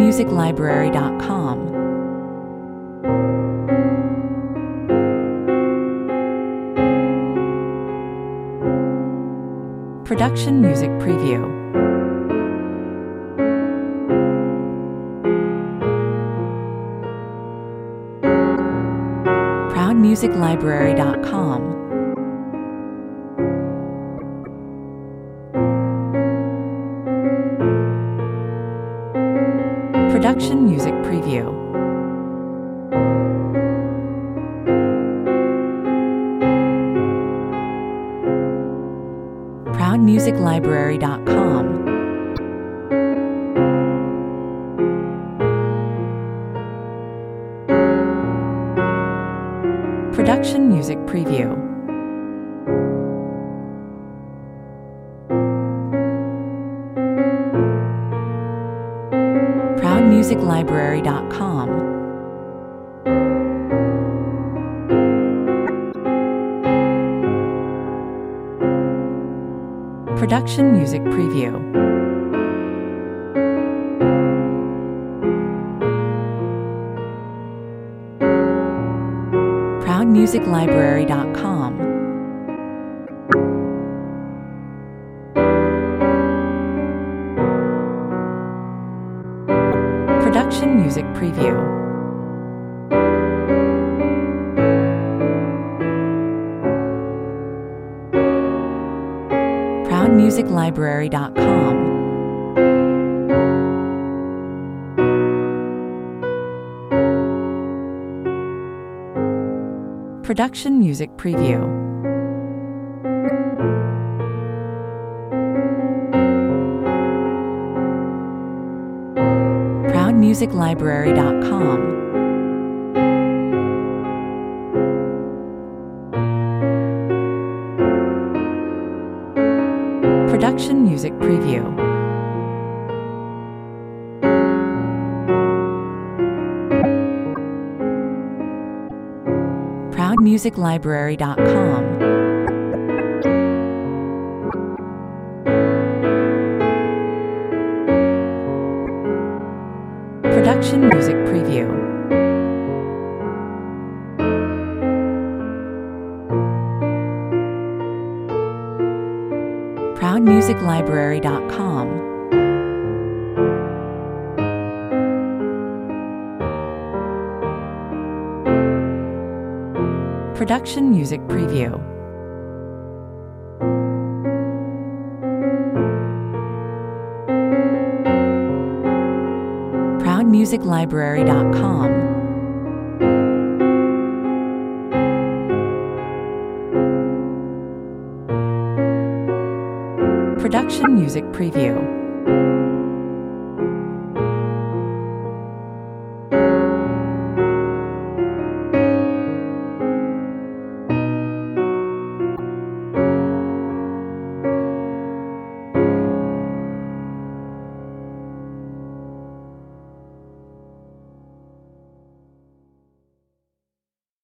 ProudMusicLibrary.com. Production Music Preview. ProudMusicLibrary.com. Production Music Preview. ProudMusicLibrary.com. Production Music Preview. ProudMusicLibrary.com. Production Music Preview. ProudMusicLibrary.com. Production Music Preview. ProudMusicLibrary.com. Production Music Preview. ProudMusicLibrary.com. Production Music Preview. ProudMusicLibrary.com. Production Music Preview. ProudMusicLibrary.com. Production Music Preview. ProudMusicLibrary.com. Production Music Preview.